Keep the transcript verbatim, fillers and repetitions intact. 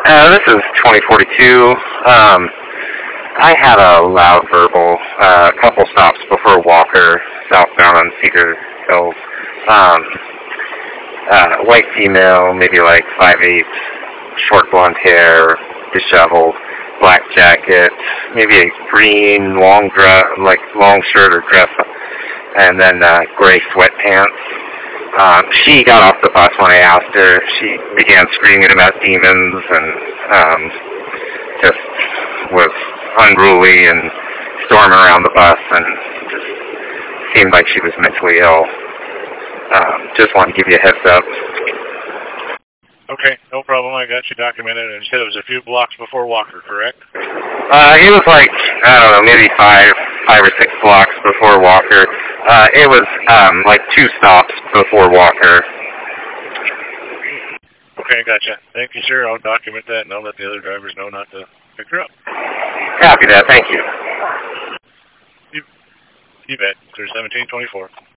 Uh, this is twenty forty-two. Um, I had a loud verbal uh, a couple stops before Walker, southbound on Cedar Hills. Um, uh, white female, maybe like five eight, short blonde hair, disheveled, black jacket, maybe a green long dress, like long shirt or dress, and then uh, gray sweatpants. Um, she got off the bus when I asked her. She began screaming about demons and um, just was unruly and storming around the bus and just seemed like she was mentally ill. Um, just wanted to give you a heads up. Okay, no problem. I got you documented. And you said it was a few blocks before Walker, correct? Uh, it was like, I don't know, maybe five, five or six blocks before Walker. Uh, it was um, like two stops before Walker. Okay, gotcha. Thank you, sir. I'll document that, and I'll let the other drivers know not to pick her up. Copy that. Thank you. You, you bet. Clear seventeen twenty-four.